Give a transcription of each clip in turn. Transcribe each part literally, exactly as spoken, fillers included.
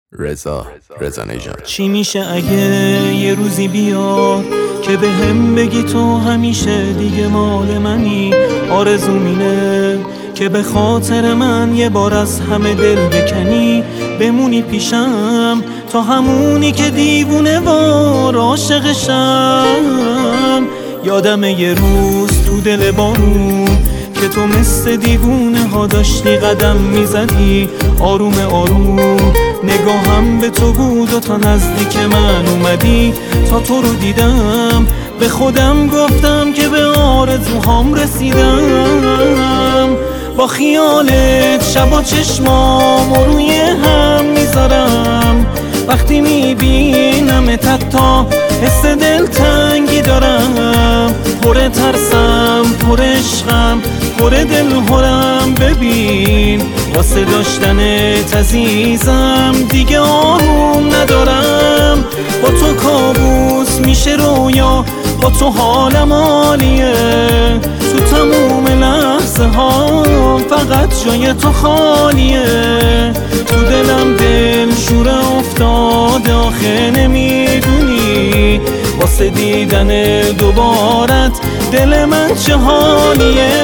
رضا رضا نژاد. چی میشه اگه یه روزی بیاد که به هم بگی تو همیشه دیگه مال منی؟ آرزوم اینه که به خاطر من یه بار از همه دل بکنی، بمونی پیشم تا همونی که دیوونه وار عاشقشم. یادم یه روز تو دل بارون که تو مثل دیوونه ها داشتی قدم میزدی، آروم آروم نگاهم به تو بود و تا نزدیک من اومدی. تا تو رو دیدم به خودم گفتم که به آرزوهام رسیدم. با خیالت شبا چشمام روی هم میذارم، وقتی میبینم تا حس دلتنگی دارم. پر ترسم، پر عشقم، پر دل هرم. ببین واسه داشتنت عزیزم دیگه آروم ندارم. با تو کابوس میشه رویا، با تو حالم عالیه. تو تموم لحظه ها فقط جای تو خالیه. تو دلم دل شور افتاده، آخه نمیدونی واسه دیدن دوبارت دل من چه حالیه.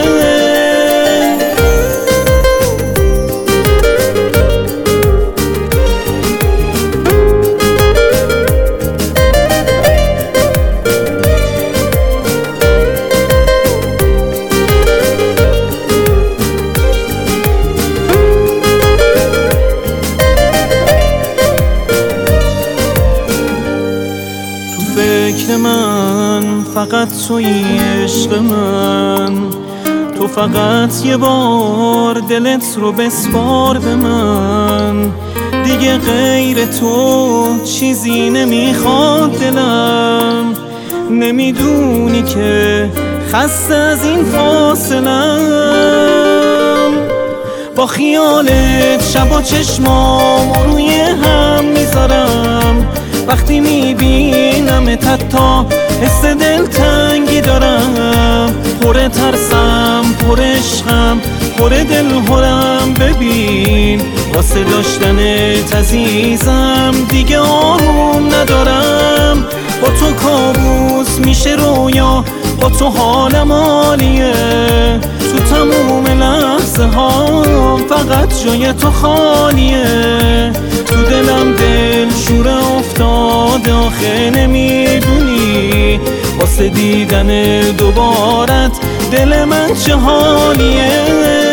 فکر من فقط تویی، عشق من تو فقط یه بار دلت رو بسپار به من. دیگه غیر تو چیزی نمیخواد دلم. نمیدونی که خسته از این فاصلم. با خیالت شبا چشمام روی هم میذارم، وقتی میبینم تا حس دلتنگی دارم. پر ترسم، پر عشقم، پر دل هرم. ببین واسه داشتنت عزیزم دیگه آروم ندارم. با تو کابوس میشه رویا، با تو حالم عالیه. تو تموم لحظه ها فقط جای تو خالیه. تو دلم دل شور افتاده، آخه نمیدونی واسه دیدن دوبارت دل من چه حالیه.